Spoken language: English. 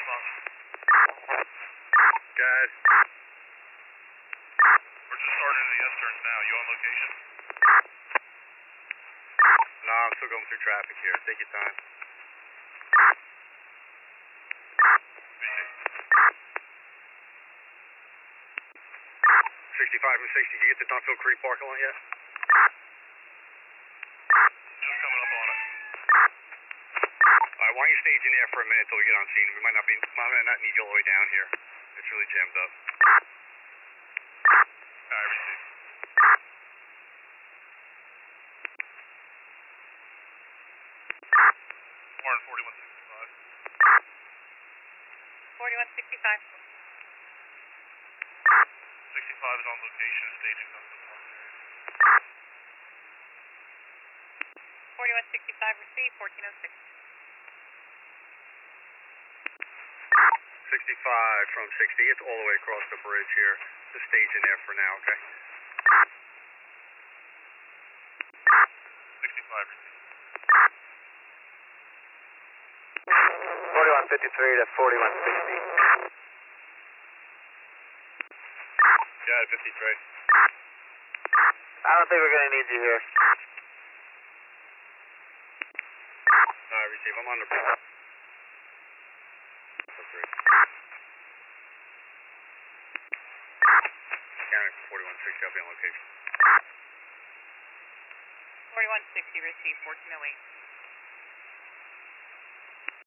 response. Guys. We're just starting the S-turns now. You on location? No, I'm still going through traffic here. Take your time. BC. 65 from 60. You get to Dunfield Creek parking lot yet? Just coming up on it. Alright, why don't you stage in there for a minute till we get on scene? We might not need you all the way down here. It's really jammed up. Alright, receive. Warren 4165. 4165. 65 is on location, staging Dunfield Park area. 4165, receive, 1406. 65 from 60. It's all the way across the bridge here. Just stage in there for now, okay? 65, receive. 4153 to 4160. Got it, 53. I don't think we're going to need you here. Alright, receive. I'm on the bridge. County 4160, I'll be on location. 4160, receive, 1408.